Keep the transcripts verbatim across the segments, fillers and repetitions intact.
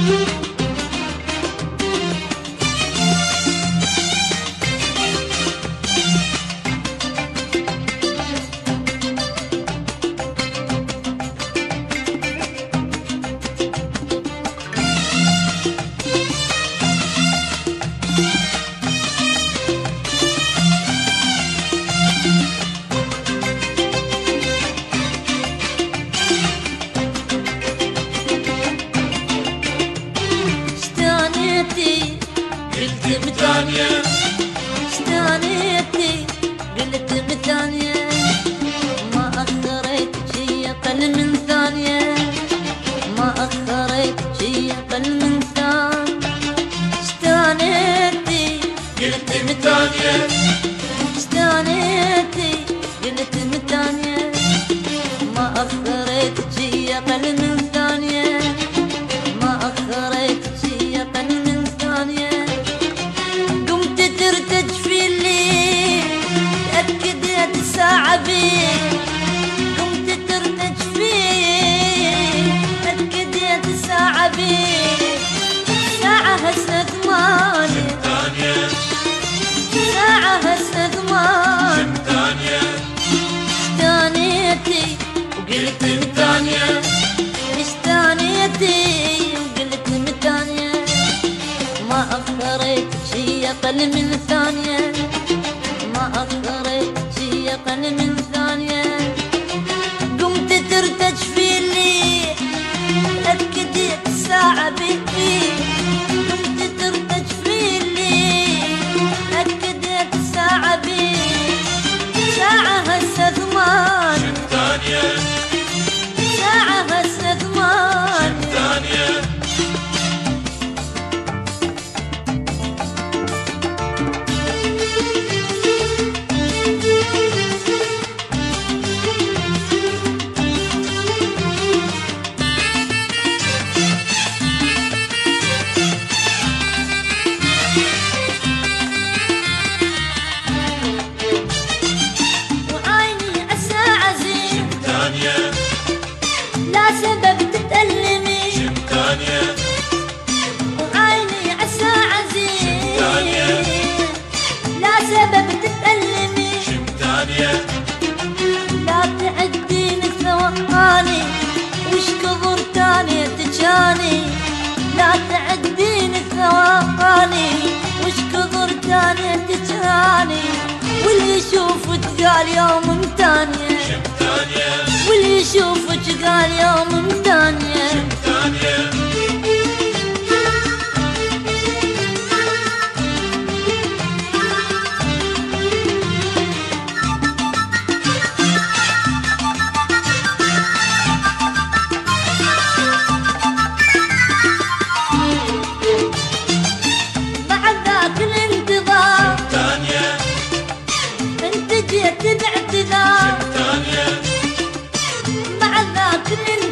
قلت متانية اشتانيتي قلت متانية ما أخريت شي أقل من ثانية ما أخريت شي أقل من ثانية اشتانيتي قلت متانية اشتانيتي قلت متانية ما أخريت شي أقل من ثانية ما أخريت شي أقل من ثانية قمت ترتج في الليل تأكدت الساعة بيك قمت ترتج فيه تأكدت الساعة بيك ساعة هسه ثمانية ثانية ساعة هسه ثمانية ثانية اشتانيتي وقلت متانية اشتانيتي وقلت متانية ما أخريت شي أقل من ثانية ما أخريت شي أقل من ثانية قمت ترتج في الليل تأكدت الساعة بيك قمت ترتج في الليل تأكدت الساعة بيك ساعة هسه ثمانية ثانية ساعة هسه ثمانية ثانية وعيني عالساعة زين ثانية لا سبب تتألمي ثانية وعيني عالساعة زين ثانية لا سبب تتألمي ثانية لا تعدين الثواني وش كبر تاني تجاني لا تعدين الثواني وش كبر تاني تجاني واللي يشوفك قال يوم تانية ثانية واللي يشوفك قال يوم تانية ثانية بعد ذاك الانتظار ثانية انت جيت باعتذار ثانية بعد ذاك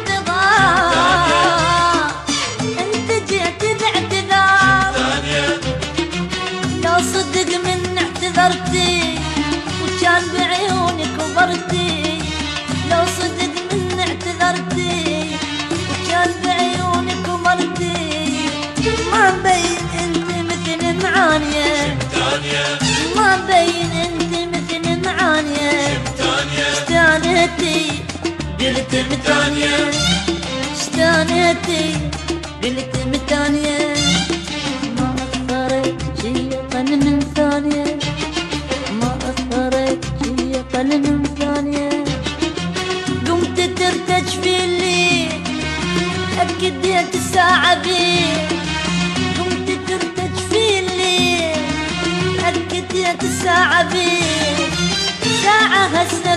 الانتظار انت جيت باعتذار ثانية لو صدق من اعتذرتي وكان بعيونك وبرتي لو صدق من اعتذرتي وكان بعيونك وبرتي ما مبين انت مثل معانية ثانية ما مبين انت مثل معانية ثانية اشتانيتي قلت متانية اشتانيتي قلت متانية ما أثرت شي أقل من ثانية ما أثرت شي أقل من ثانية قمت ترتج في الليل أكدت الساعة بيك قمت ترتج في الليل أكدت الساعة بيك ساعة هسه